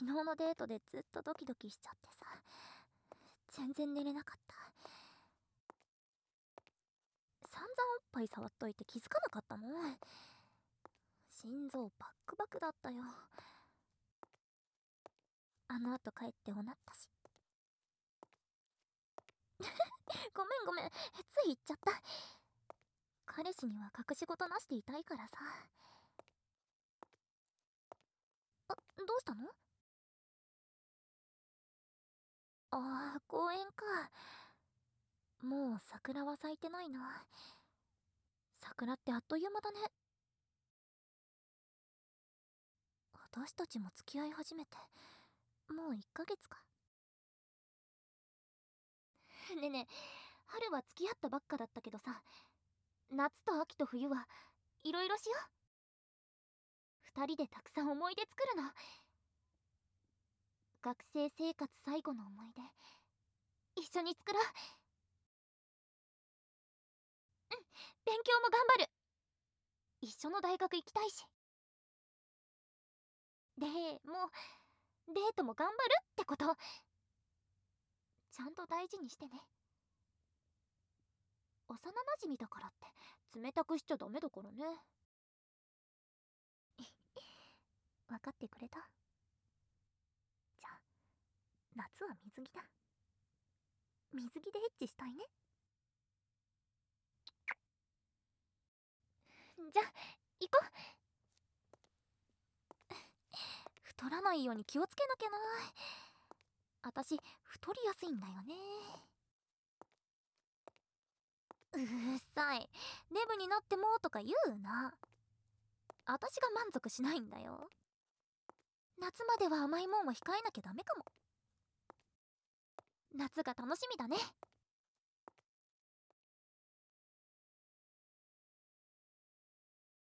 昨日のデートでずっとドキドキしちゃってさ、全然寝れなかった。散々おっぱい触っといて気づかなかったの？心臓バックバクだったよ。あの後帰っておなったし。ごめんごめん、つい言っちゃった。彼氏には隠し事なしでいたいからさ。どうしたの？ああ、公園か。もう桜は咲いてないな。桜ってあっという間だね。私たちも付き合い始めてもう1ヶ月か。ねえねえ、春は付き合ったばっかだったけどさ、夏と秋と冬はいろいろしよう。2人でたくさん思い出作るの。学生生活最後の思い出、一緒に作ろう。勉強も頑張る。一緒の大学行きたいし。でもデートも頑張るってこと。ちゃんと大事にしてね。幼馴染だからって冷たくしちゃダメだからね。分かってくれた？じゃあ夏は水着だ。水着でエッチしたいね。じゃあ行こう。太らないように気をつけなきゃな。私太りやすいんだよね。うるさい。デブになってもとか言うな。私が満足しないんだよ。夏までは甘いもんは控えなきゃダメかも。夏が楽しみだね。